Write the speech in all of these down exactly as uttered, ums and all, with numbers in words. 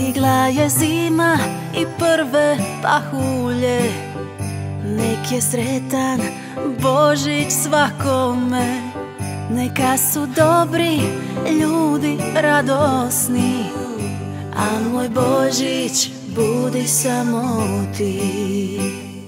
Stigla je zima i prve pahulje, nek je sretan Božić svakome. Neka su dobri ljudi radosni, a moj Božić budi samo ti.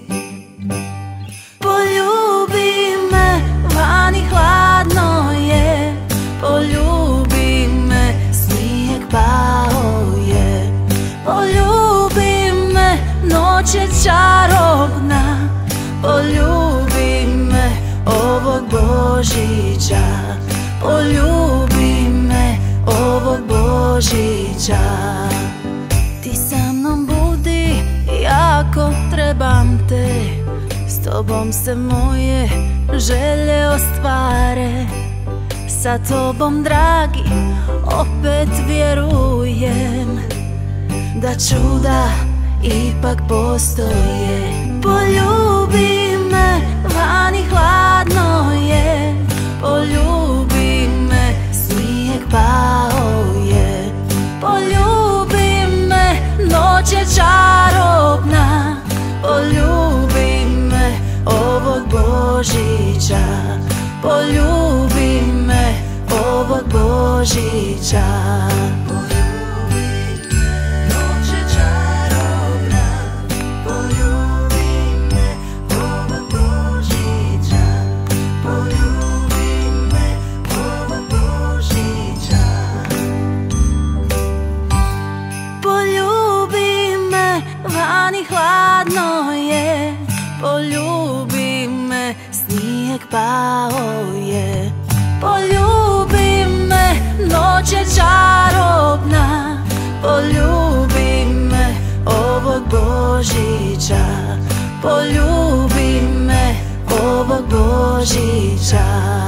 Poljubi me, vani hladno je, poljubi me, snijeg pao je. Poljubi me, noć je čarobna, poljubi me ovog Božića. Poljubi me ovog Božića. Ti sa mnom budi, jako trebam te, s tobom se moje želje ostvare. Sa tobom, dragi, opet vjerujem da čuda ipak postoje. Poljubi me, vani hladno je, poljubi me, snijeg pao je. Poljubi me, noć je čarobna, poljubi me ovog Božića. Poljubi me ovog Božića. Vani hladno je, poljubi me, snijeg pao je. Poljubi me, noć je čarobna, poljubi me ovog Božića. Poljubi me ovog Božića.